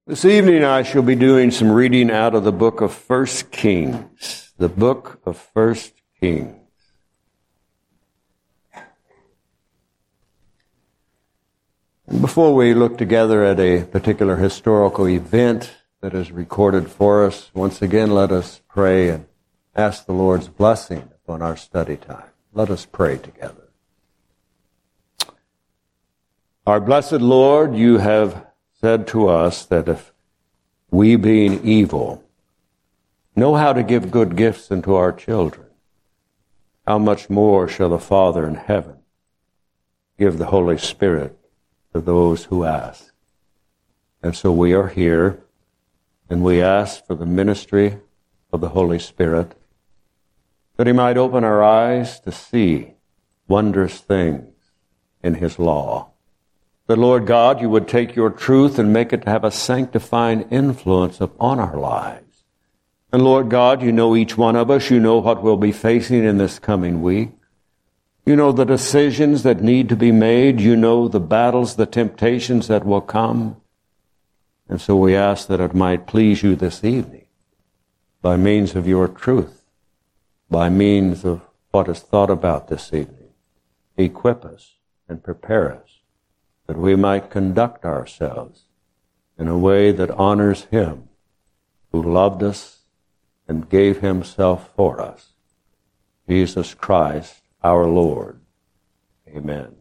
This evening I shall be doing some reading out of the book of 1 Kings. The book of 1 Kings. And before we look together at a particular historical event that is recorded for us, once again let us pray and ask the Lord's blessing upon our study time. Let us pray together. Our blessed Lord, you have said to us that if we, being evil, know how to give good gifts unto our children, how much more shall the Father in heaven give the Holy Spirit to those who ask? And so we are here, and we ask for the ministry of the Holy Spirit, that He might open our eyes to see wondrous things in His law. That, Lord God, you would take your truth and make it to have a sanctifying influence upon our lives. And Lord God, you know each one of us. You know what we'll be facing in this coming week. You know the decisions that need to be made. You know the battles, the temptations that will come. And so we ask that it might please you this evening by means of your truth, by means of what is thought about this evening. Equip us and prepare us, that we might conduct ourselves in a way that honors Him who loved us and gave Himself for us, Jesus Christ our Lord. Amen.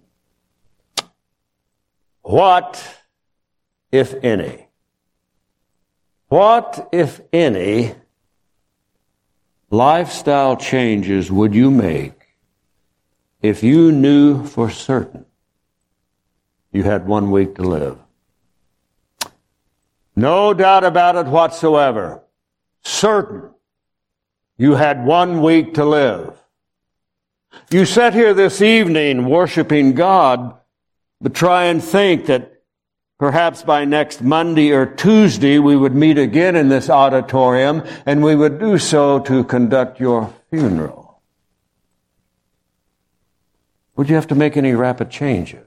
What, if any, lifestyle changes would you make if you knew for certain you had 1 week to live? No doubt about it whatsoever. Certain you had 1 week to live. You sat here this evening worshiping God, but try and think that perhaps by next Monday or Tuesday we would meet again in this auditorium and we would do so to conduct your funeral. Would you have to make any rapid changes?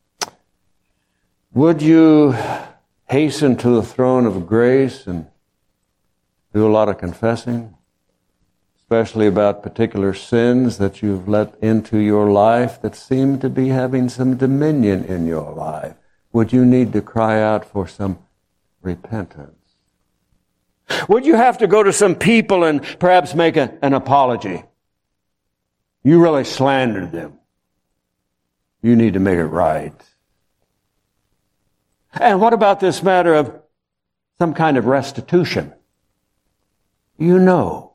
Would you hasten to the throne of grace and do a lot of confessing, especially about particular sins that you've let into your life that seem to be having some dominion in your life? Would you need to cry out for some repentance? Would you have to go to some people and perhaps make an apology? You really slandered them. You need to make it right. And what about this matter of some kind of restitution? You know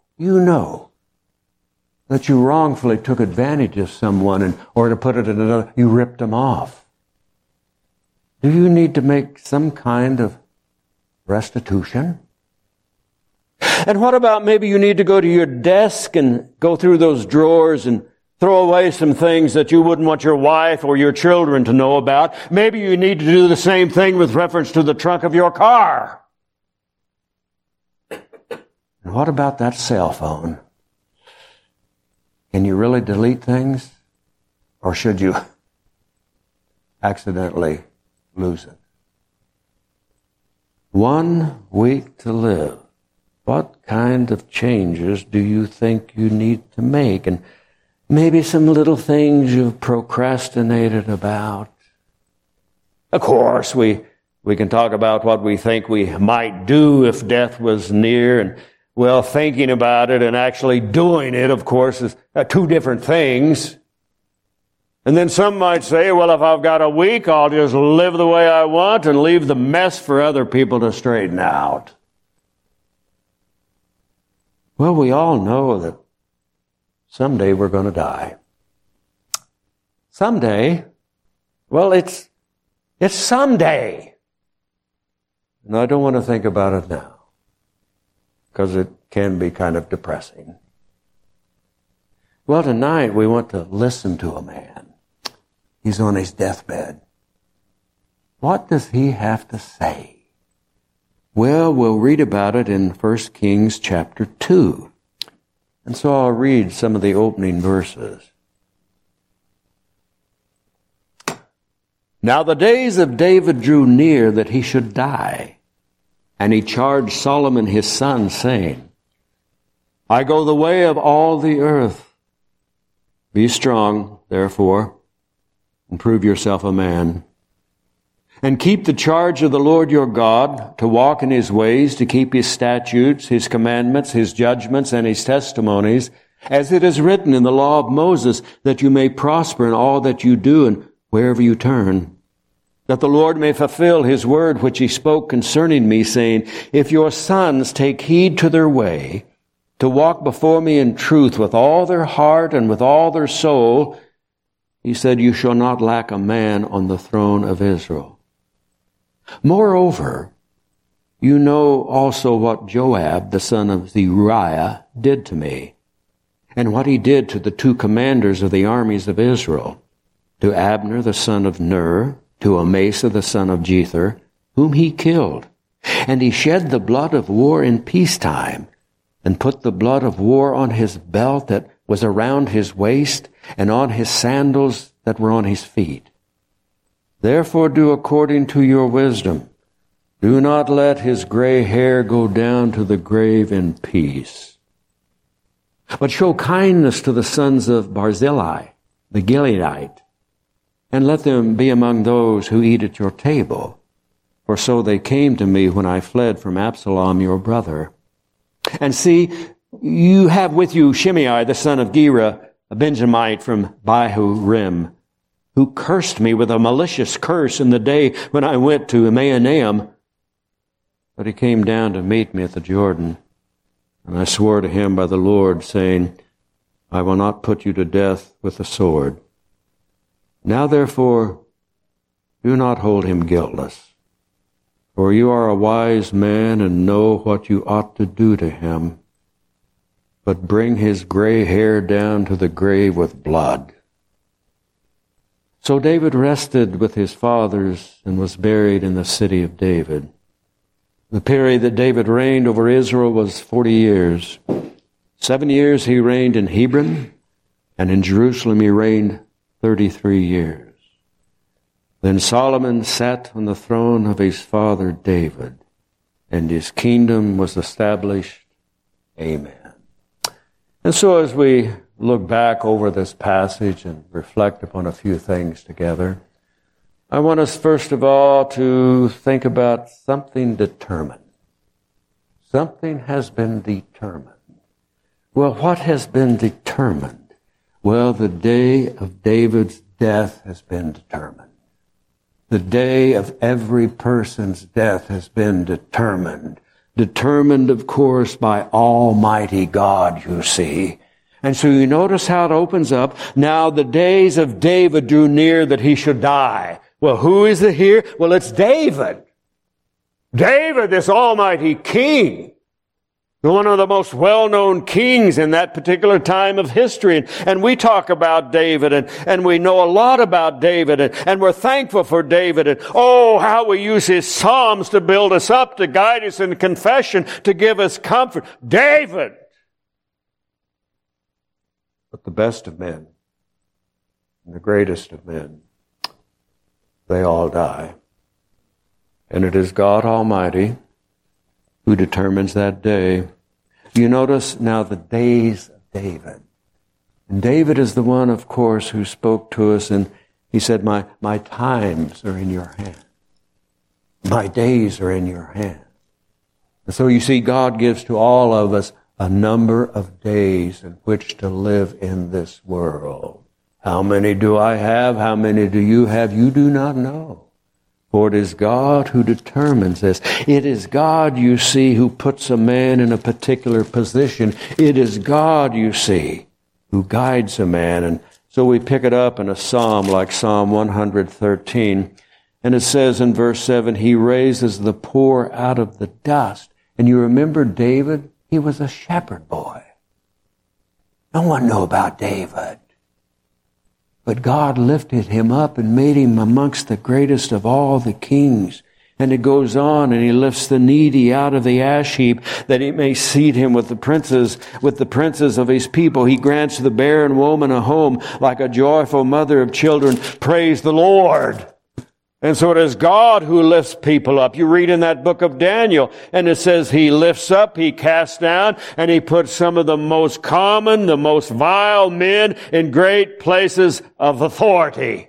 that you wrongfully took advantage of someone, or to put it in another, you ripped them off. Do you need to make some kind of restitution? And what about maybe you need to go to your desk and go through those drawers and throw away some things that you wouldn't want your wife or your children to know about. Maybe you need to do the same thing with reference to the trunk of your car. And what about that cell phone? Can you really delete things? Or should you accidentally lose it? 1 week to live. What kind of changes do you think you need to make? And maybe some little things you've procrastinated about. Of course, we can talk about what we think we might do if death was near. And, well, thinking about it and actually doing it, of course, is two different things. And then some might say, well, if I've got a week, I'll just live the way I want and leave the mess for other people to straighten out. Well, we all know that someday we're going to die. Someday. Well, it's someday. And I don't want to think about it now, because it can be kind of depressing. Well, tonight we want to listen to a man. He's on his deathbed. What does he have to say? Well, we'll read about it in 1 Kings chapter 2. And so I'll read some of the opening verses. Now the days of David drew near that he should die. And he charged Solomon his son, saying, I go the way of all the earth. Be strong, therefore, and prove yourself a man. And keep the charge of the Lord your God, to walk in his ways, to keep his statutes, his commandments, his judgments, and his testimonies, as it is written in the law of Moses, that you may prosper in all that you do and wherever you turn. That the Lord may fulfill his word which he spoke concerning me, saying, if your sons take heed to their way, to walk before me in truth with all their heart and with all their soul, he said, you shall not lack a man on the throne of Israel. Moreover, you know also what Joab, the son of Zeruiah, did to me, and what he did to the two commanders of the armies of Israel, to Abner the son of Ner, to Amasa the son of Jether, whom he killed. And he shed the blood of war in peacetime, and put the blood of war on his belt that was around his waist, and on his sandals that were on his feet. Therefore do according to your wisdom. Do not let his gray hair go down to the grave in peace. But show kindness to the sons of Barzillai, the Gileadite, and let them be among those who eat at your table. For so they came to me when I fled from Absalom your brother. And see, you have with you Shimei, the son of Gera, a Benjamite from Bahurim, who cursed me with a malicious curse in the day when I went to Mahanaim. But he came down to meet me at the Jordan. And I swore to him by the Lord, saying, I will not put you to death with the sword. Now therefore, do not hold him guiltless. For you are a wise man and know what you ought to do to him. But bring his gray hair down to the grave with blood. So David rested with his fathers and was buried in the city of David. The period that David reigned over Israel was 40 years. 7 years he reigned in Hebron, and in Jerusalem he reigned 33 years. Then Solomon sat on the throne of his father David, and his kingdom was established. Amen. And so as we look back over this passage and reflect upon a few things together, I want us first of all to think about something determined. Something has been determined. Well, what has been determined? Well, the day of David's death has been determined. The day of every person's death has been determined. Determined, of course, by Almighty God, you see. And so you notice how it opens up. Now the days of David drew near that he should die. Well, who is it here? Well, it's David. David, this almighty king. One of the most well-known kings in that particular time of history. And we talk about David, and we know a lot about David, and we're thankful for David. And oh, how we use his Psalms to build us up, to guide us in confession, to give us comfort. David! But the best of men, and the greatest of men, they all die. And it is God Almighty who determines that day. You notice now the days of David. And David is the one, of course, who spoke to us, and he said, my times are in your hand. My days are in your hand. And so you see, God gives to all of us a number of days in which to live in this world. How many do I have? How many do you have? You do not know. For it is God who determines this. It is God, you see, who puts a man in a particular position. It is God, you see, who guides a man. And so we pick it up in a psalm like Psalm 113. And it says in verse 7, he raises the poor out of the dust. And you remember David? He was a shepherd boy. No one knew about David. But God lifted him up and made him amongst the greatest of all the kings. And it goes on, and he lifts the needy out of the ash heap, that he may seat him with the princes of his people. He grants the barren woman a home, like a joyful mother of children. Praise the Lord. And so it is God who lifts people up. You read in that book of Daniel, and it says he lifts up, he casts down, and he puts some of the most common, the most vile men in great places of authority.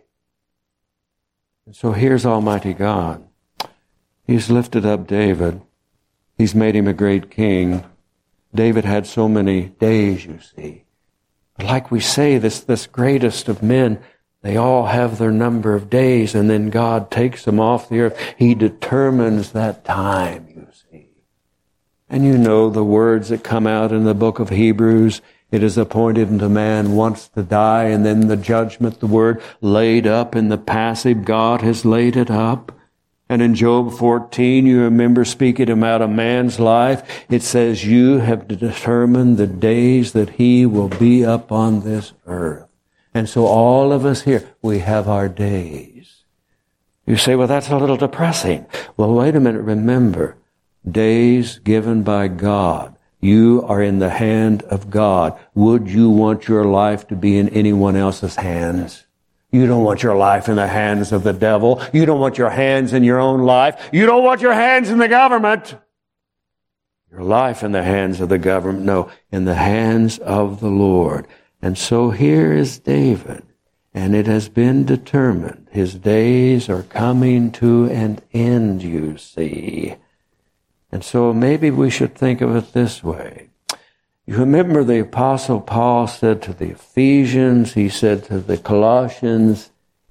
And so here's Almighty God. He's lifted up David. He's made him a great king. David had so many days, you see. But like we say, this greatest of men, they all have their number of days, and then God takes them off the earth. He determines that time, you see. And you know the words that come out in the book of Hebrews. It is appointed unto man once to die, and then the judgment, the word laid up in the passive. God has laid it up. And in Job 14, you remember speaking about a man's life. It says, you have determined the days that he will be upon this earth. And so all of us here, we have our days. You say, well, that's a little depressing. Well, wait a minute. Remember, days given by God. You are in the hand of God. Would you want your life to be in anyone else's hands? You don't want your life in the hands of the devil. You don't want your hands in your own life. You don't want your hands in the government. Your life in the hands of the government. No, in the hands of the Lord. And so here is David, and it has been determined. His days are coming to an end, you see. And so maybe we should think of it this way. You remember the Apostle Paul said to the Ephesians, he said to the Colossians,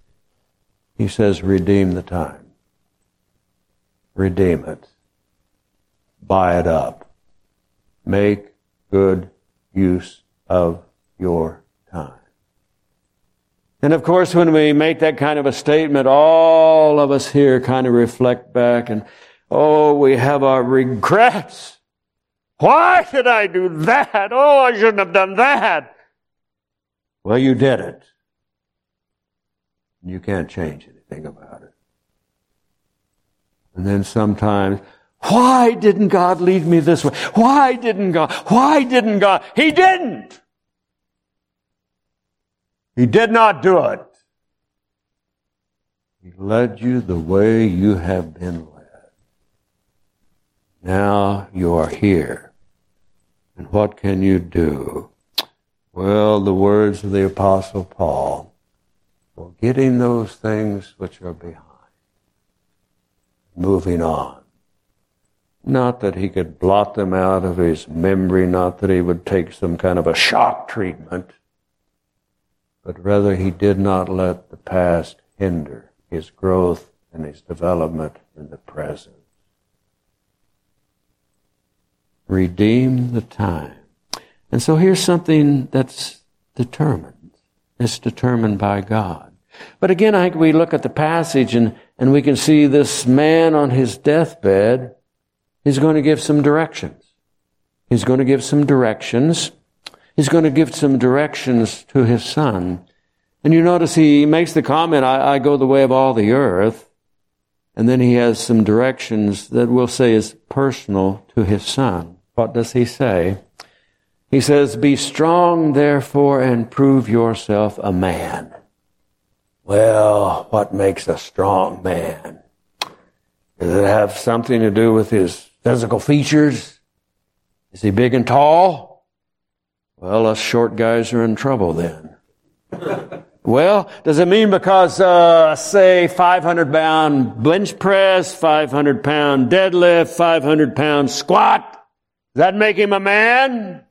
he says, redeem the time. Redeem it. Buy it up. Make good use of your time. And of course, when we make that kind of a statement, all of us here kind of reflect back and, oh, we have our regrets. Why did I do that? Oh, I shouldn't have done that. Well, you did it. You can't change anything about it. And then sometimes, why didn't God lead me this way? Why didn't God? Why didn't God? He didn't. He did not do it. He led you the way you have been led. Now you are here. And what can you do? Well, the words of the Apostle Paul, forgetting those things which are behind, moving on. Not that he could blot them out of his memory, not that he would take some kind of a shock treatment, but rather he did not let the past hinder his growth and his development in the present. Redeem the time. And so here's something that's determined. It's determined by God. But again, I think we look at the passage and we can see this man on his deathbed is going to give some directions. He's going to give some directions. He's going to give some directions to his son. And you notice he makes the comment, I go the way of all the earth. And then he has some directions that we'll say is personal to his son. What does he say? He says, be strong, therefore, and prove yourself a man. Well, what makes a strong man? Does it have something to do with his physical features? Is he big and tall? Well, us short guys are in trouble then. Well, does it mean because, say, 500-pound bench press, 500-pound deadlift, 500-pound squat, does that make him a man?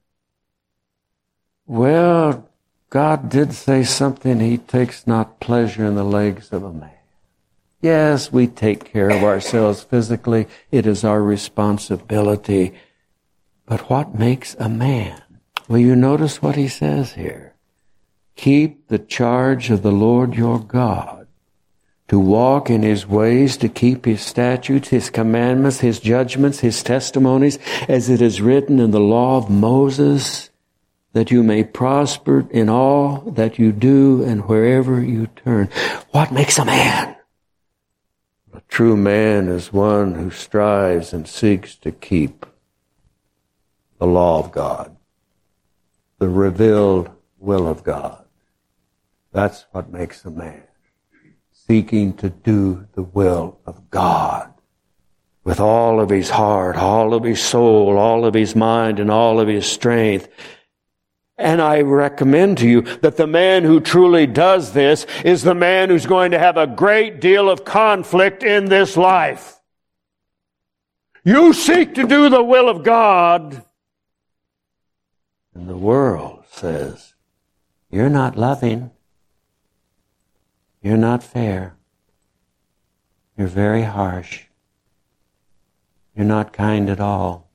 Well, God did say something, he takes not pleasure in the legs of a man. Yes, we take care of ourselves physically. It is our responsibility. But what makes a man? Well, you notice what he says here. Keep the charge of the Lord your God, to walk in his ways, to keep his statutes, his commandments, his judgments, his testimonies, as it is written in the law of Moses, that you may prosper in all that you do and wherever you turn. What makes a man? A true man is one who strives and seeks to keep the law of God, the revealed will of God. That's what makes a man. seeking to do the will of God with all of his heart, all of his soul, all of his mind, and all of his strength. And I recommend to you that the man who truly does this is the man who's going to have a great deal of conflict in this life. You seek to do the will of God, and the world says, you're not loving. You're not fair. You're very harsh. You're not kind at all.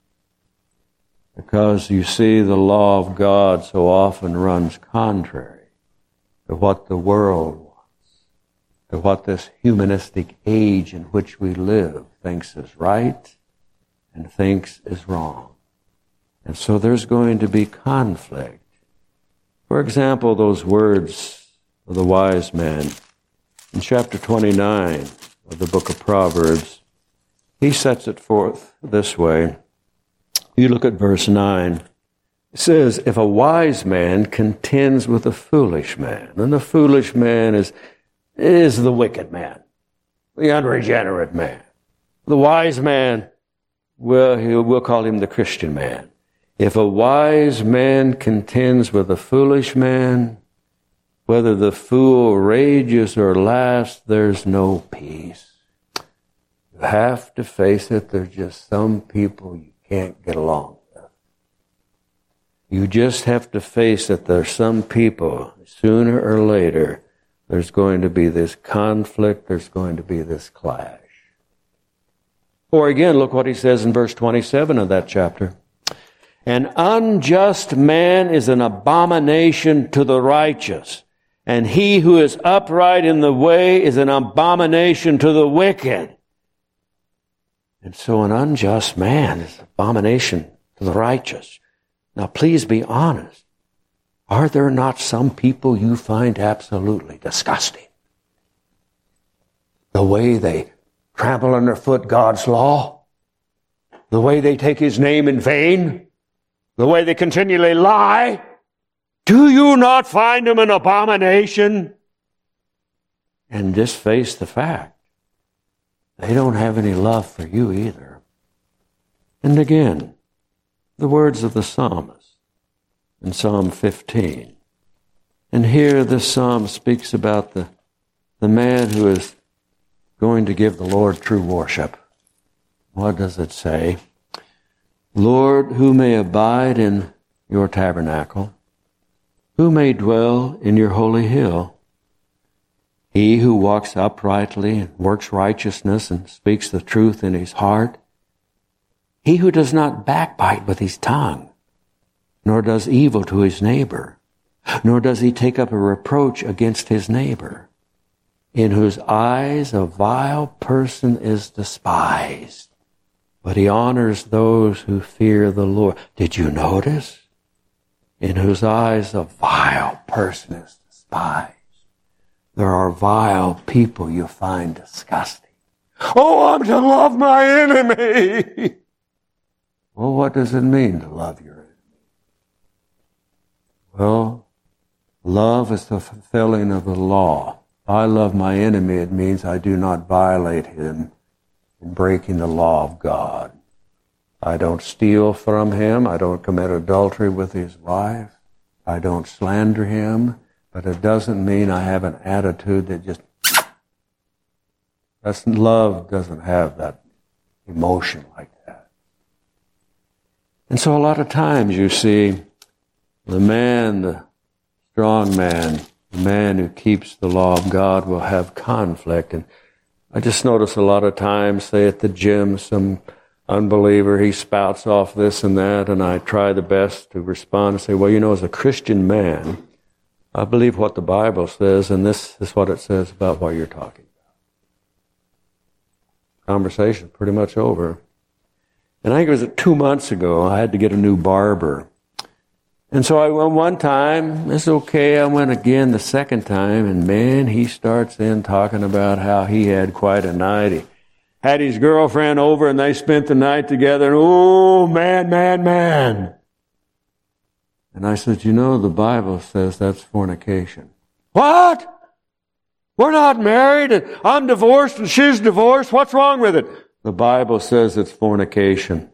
Because you see, the law of God so often runs contrary to what the world wants, to what this humanistic age in which we live thinks is right and thinks is wrong. And so there's going to be conflict. For example, those words of the wise man in chapter 29 of the book of Proverbs, he sets it forth this way. You look at verse 9. It says, if a wise man contends with a foolish man, and the foolish man is the wicked man, the unregenerate man. The wise man, we'll call him the Christian man. If a wise man contends with a foolish man, whether the fool rages or laughs, there's no peace. You have to face it. There's just some people you can't get along with. You just have to face it. There's some people, sooner or later, there's going to be this conflict. There's going to be this clash. Or again, look what he says in verse 27 of that chapter. An unjust man is an abomination to the righteous, and he who is upright in the way is an abomination to the wicked. And so an unjust man is an abomination to the righteous. Now please be honest. Are there not some people you find absolutely disgusting? The way they trample underfoot God's law, the way they take his name in vain, the way they continually lie. Do you not find them an abomination? And just face the fact. They don't have any love for you either. And again, the words of the psalmist in Psalm 15. And here this psalm speaks about the man who is going to give the Lord true worship. What does it say? Lord, who may abide in your tabernacle? Who may dwell in your holy hill? He who walks uprightly and works righteousness and speaks the truth in his heart. He who does not backbite with his tongue, nor does evil to his neighbor, nor does he take up a reproach against his neighbor, in whose eyes a vile person is despised, but he honors those who fear the Lord. Did you notice? In whose eyes a vile person is despised. There are vile people you find disgusting. Oh, I'm to love my enemy. Well, what does it mean to love your enemy? Well, love is the fulfilling of the law. If I love my enemy, it means I do not violate him in breaking the law of God. I don't steal from him. I don't commit adultery with his wife. I don't slander him. But it doesn't mean I have an attitude that just... love doesn't have that emotion like that. And so a lot of times you see the man, the strong man, the man who keeps the law of God will have conflict. And I just notice a lot of times, say at the gym, some unbeliever, he spouts off this and that, and I try the best to respond and say, well, you know, as a Christian man, I believe what the Bible says, and this is what it says about what you're talking about. Conversation pretty much over. And I think it was 2 months ago, I had to get a new barber. And so I went one time, it's okay, I went again the second time, and man, he starts in talking about how he had quite a night. He had his girlfriend over and they spent the night together, and oh, man. And I said, you know, the Bible says that's fornication. What? We're not married, and I'm divorced, and she's divorced. What's wrong with it? The Bible says it's fornication.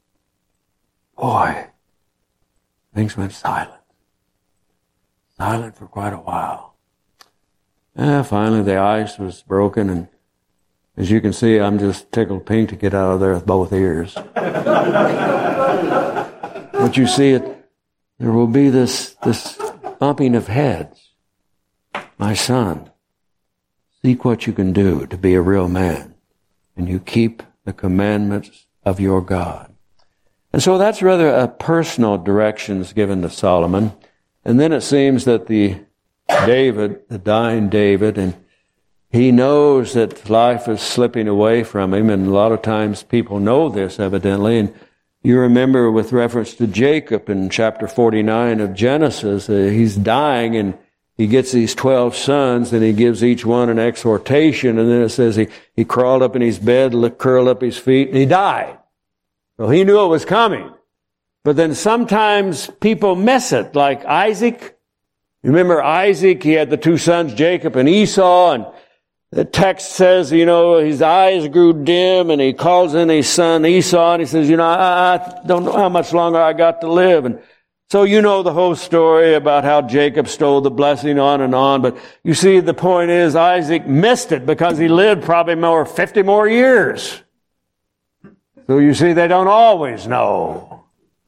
Boy, things went silent. Silent for quite a while. Finally, the ice was broken, and as you can see, I'm just tickled pink to get out of there with both ears. But you see it, there will be this bumping of heads. My son, seek what you can do to be a real man, and you keep the commandments of your God. And so that's rather a personal directions given to Solomon. And then it seems that the dying David, and he knows that life is slipping away from him, and a lot of times people know this evidently. And you remember with reference to Jacob in chapter 49 of Genesis, he's dying and he gets these 12 sons and he gives each one an exhortation, and then it says he crawled up in his bed, curled up his feet, and he died. So he knew it was coming. But then sometimes people miss it, like Isaac. You remember Isaac, he had the two sons, Jacob and Esau, and the text says, his eyes grew dim, and he calls in his son Esau, and he says, I don't know how much longer I got to live. And so you know the whole story about how Jacob stole the blessing on and on. But you see, the point is Isaac missed it because he lived probably 50 more years. So you see, they don't always know.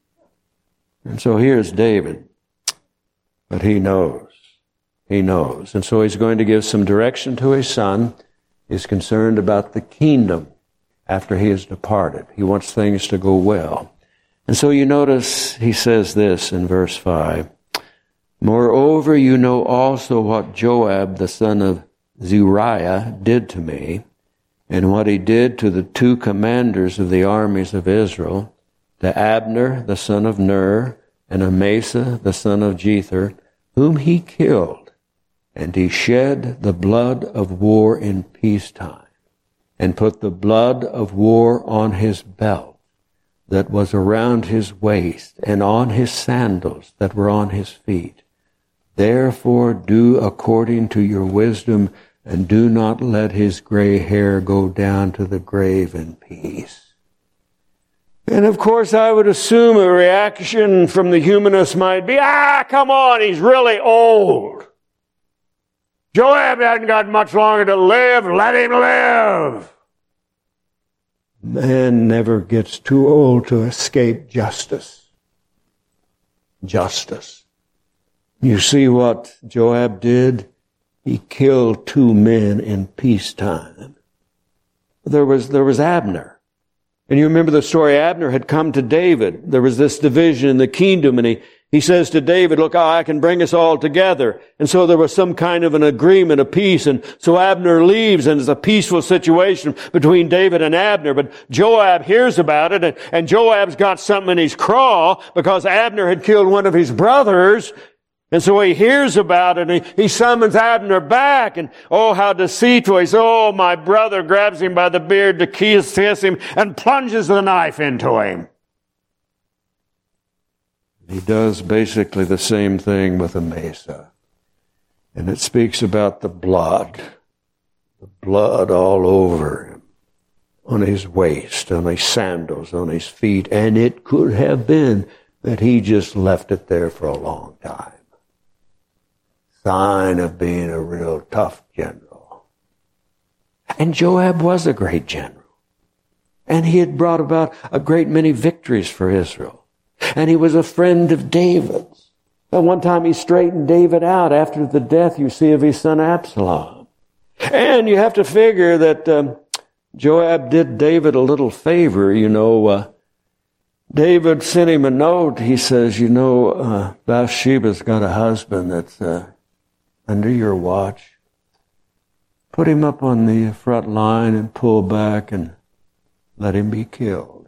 And so here's David. But he knows. He knows. And so he's going to give some direction to his son. He's concerned about the kingdom after he has departed. He wants things to go well. And so you notice he says this in verse 5. Moreover, you know also what Joab, the son of Zeruiah, did to me, and what he did to the two commanders of the armies of Israel, to Abner, the son of Ner, and Amasa, the son of Jether, whom he killed. And he shed the blood of war in peacetime, and put the blood of war on his belt that was around his waist, and on his sandals that were on his feet. Therefore do according to your wisdom, and do not let his gray hair go down to the grave in peace. And of course I would assume a reaction from the humanist might be, come on, he's really old. Joab hasn't got much longer to live, let him live. Man never gets too old to escape justice. Justice. You see what Joab did? He killed two men in peacetime. There was Abner. And you remember the story, Abner had come to David. There was this division in the kingdom, and he says to David, look, I can bring us all together. And so there was some kind of an agreement, a peace. And so Abner leaves, and it's a peaceful situation between David and Abner. But Joab hears about it, and Joab's got something in his craw because Abner had killed one of his brothers. And so he hears about it, and he summons Abner back, and oh, how deceitful. He says, oh, my brother, grabs him by the beard to kiss him and plunges the knife into him. He does basically the same thing with Amasa. And it speaks about the blood all over him, on his waist, on his sandals, on his feet. And it could have been that he just left it there for a long time. Sign of being a real tough general. And Joab was a great general. And he had brought about a great many victories for Israel. And he was a friend of David's. At one time he straightened David out after the death, you see, of his son Absalom. And you have to figure that Joab did David a little favor. David sent him a note. He says, Bathsheba's got a husband that's under your watch. Put him up on the front line and pull back and let him be killed.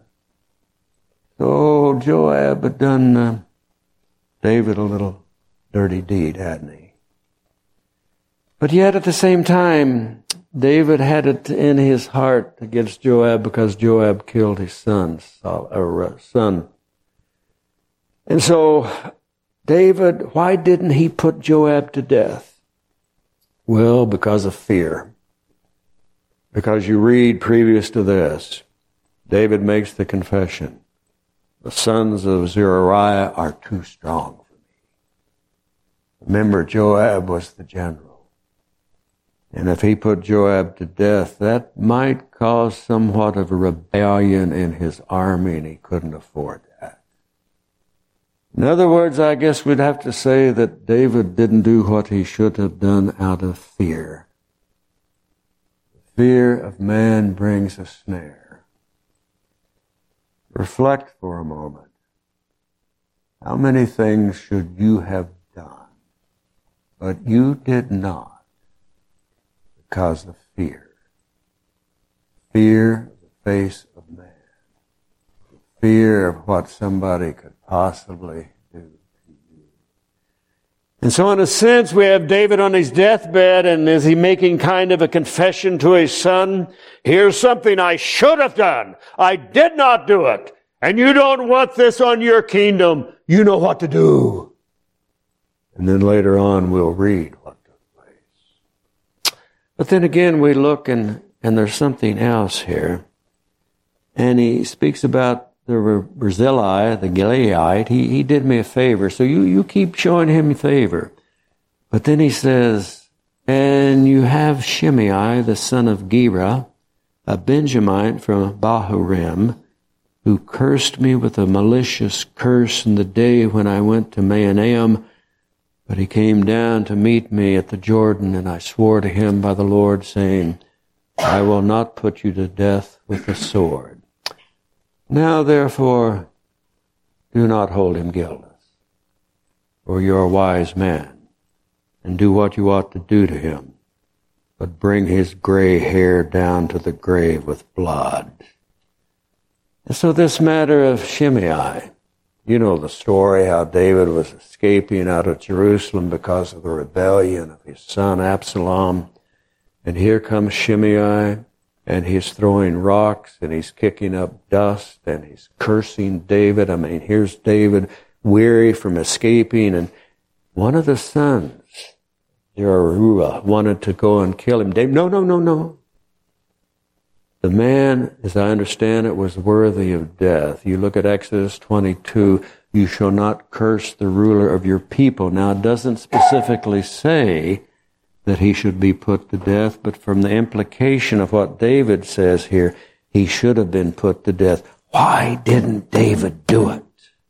So Joab had done David a little dirty deed, hadn't he? But yet at the same time, David had it in his heart against Joab because Joab killed his son. And so David, why didn't he put Joab to death? Well, because of fear. Because you read previous to this, David makes the confession, the sons of Zeruiah are too strong for me. Remember, Joab was the general. And if he put Joab to death, that might cause somewhat of a rebellion in his army, and he couldn't afford that. In other words, I guess we'd have to say that David didn't do what he should have done out of fear. The fear of man brings a snare. Reflect for a moment. How many things should you have done, but you did not because of fear? Fear of the face of man. Fear of what somebody could possibly do to you. And so in a sense, we have David on his deathbed, and is he making kind of a confession to his son? Here's something I should have done. I did not do it. And you don't want this on your kingdom. You know what to do. And then later on, we'll read what took place. But then again, we look and there's something else here. And he speaks about the Barzillai, the Gileadite. He did me a favor. So you keep showing him favor. But then he says, and you have Shimei, the son of Gera, a Benjamite from Bahurim, who cursed me with a malicious curse in the day when I went to Mahanaim. But he came down to meet me at the Jordan, and I swore to him by the Lord, saying, I will not put you to death with the sword. Now, therefore, do not hold him guiltless, for you are a wise man, and do what you ought to do to him, but bring his gray hair down to the grave with blood. And so this matter of Shimei, you know the story, how David was escaping out of Jerusalem because of the rebellion of his son Absalom. And here comes Shimei, and he's throwing rocks, and he's kicking up dust, and he's cursing David. I mean, here's David weary from escaping, and one of the sons, Zeruiah, wanted to go and kill him. David, no. The man, as I understand it, was worthy of death. You look at Exodus 22, you shall not curse the ruler of your people. Now, it doesn't specifically say that he should be put to death, but from the implication of what David says here, he should have been put to death. Why didn't David do it?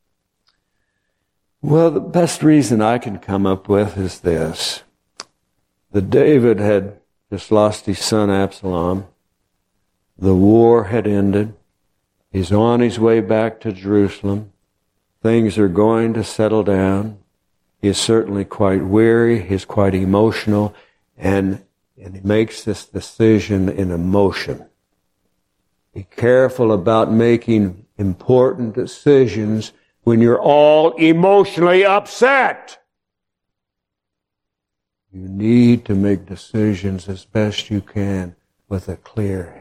Well, the best reason I can come up with is this. That David had just lost his son Absalom. The war had ended. He's on his way back to Jerusalem. Things are going to settle down. He is certainly quite weary. He's quite emotional. And he makes this decision in emotion. Be careful about making important decisions when you're all emotionally upset. You need to make decisions as best you can with a clear head.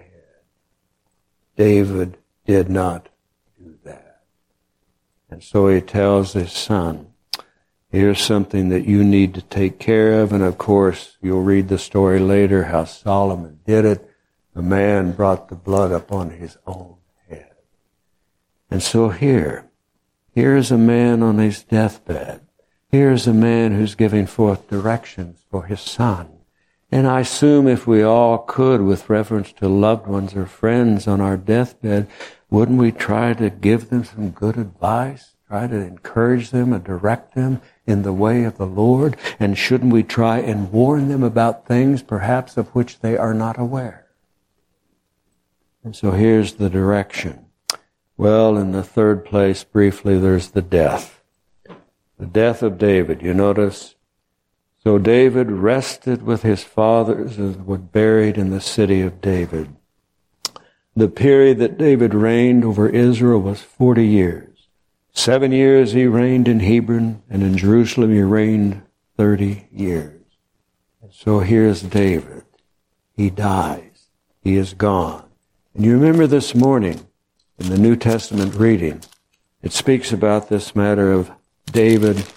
David did not do that. And so he tells his son, here's something that you need to take care of. And of course, you'll read the story later how Solomon did it. The man brought the blood upon his own head. And so here's a man on his deathbed. Here's a man who's giving forth directions for his son. And I assume if we all could, with reference to loved ones or friends on our deathbed, wouldn't we try to give them some good advice? Try to encourage them and direct them in the way of the Lord? And shouldn't we try and warn them about things perhaps of which they are not aware? And so here's the direction. Well, in the third place, briefly, there's the death. The death of David. You notice? So David rested with his fathers and was buried in the city of David. The period that David reigned over Israel was 40 years. 7 years he reigned in Hebron, and in Jerusalem he reigned 30 years. And so here's David. He dies. He is gone. And you remember this morning in the New Testament reading, it speaks about this matter of David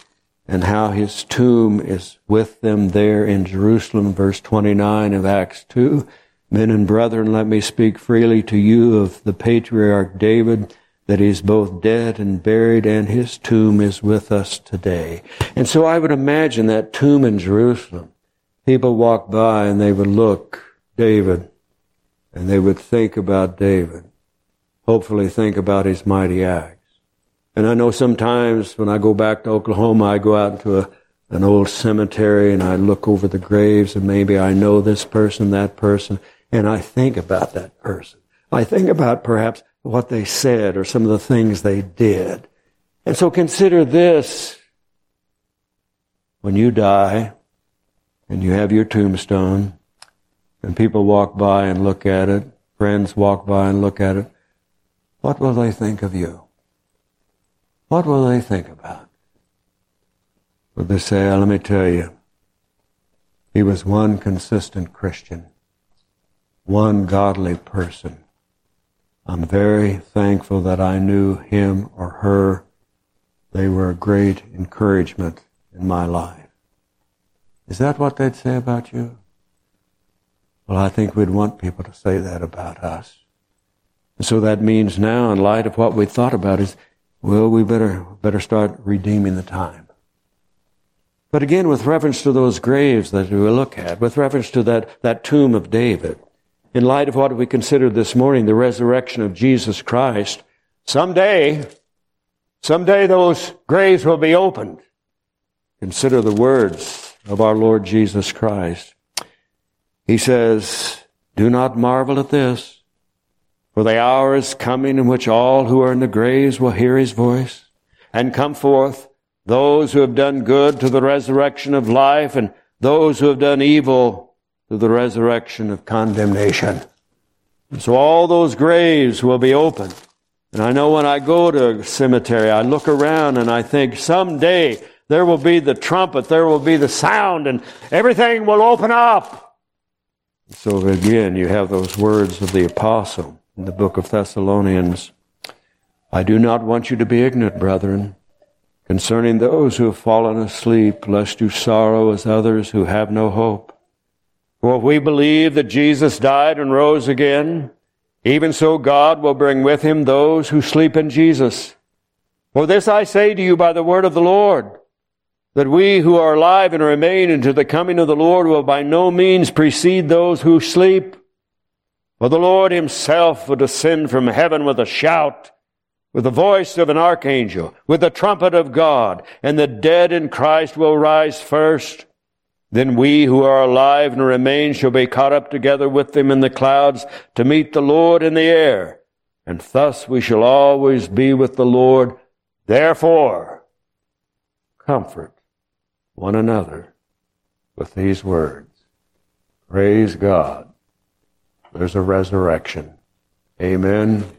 and how his tomb is with them there in Jerusalem. Verse 29 of Acts 2. Men and brethren, let me speak freely to you of the patriarch David, that he is both dead and buried, and his tomb is with us today. And so I would imagine that tomb in Jerusalem. People walk by and they would look, David, and they would think about David. Hopefully think about his mighty acts. And I know sometimes when I go back to Oklahoma, I go out into an old cemetery and I look over the graves and maybe I know this person, that person, and I think about that person. I think about perhaps what they said or some of the things they did. And so consider this. When you die and you have your tombstone and people walk by and look at it, friends walk by and look at it, what will they think of you? What will they think about? Will they say, let me tell you, he was one consistent Christian, one godly person. I'm very thankful that I knew him or her. They were a great encouragement in my life. Is that what they'd say about you? Well, I think we'd want people to say that about us. And so that means now, in light of what we thought about, is, well, we better start redeeming the time. But again, with reference to those graves that we look at, with reference to that tomb of David, in light of what we considered this morning, the resurrection of Jesus Christ, someday those graves will be opened. Consider the words of our Lord Jesus Christ. He says, do not marvel at this, for the hour is coming in which all who are in the graves will hear his voice and come forth, those who have done good to the resurrection of life, and those who have done evil to the resurrection of condemnation. And so all those graves will be opened. And I know when I go to a cemetery, I look around and I think someday there will be the trumpet, there will be the sound, and everything will open up. So again, you have those words of the apostle in the book of Thessalonians. I do not want you to be ignorant, brethren, concerning those who have fallen asleep, lest you sorrow as others who have no hope. For if we believe that Jesus died and rose again, even so God will bring with him those who sleep in Jesus. For this I say to you by the word of the Lord, that we who are alive and remain unto the coming of the Lord will by no means precede those who sleep. For the Lord himself will descend from heaven with a shout, with the voice of an archangel, with the trumpet of God, and the dead in Christ will rise first. Then we who are alive and remain shall be caught up together with them in the clouds to meet the Lord in the air. And thus we shall always be with the Lord. Therefore, comfort one another with these words. Praise God. There's a resurrection. Amen.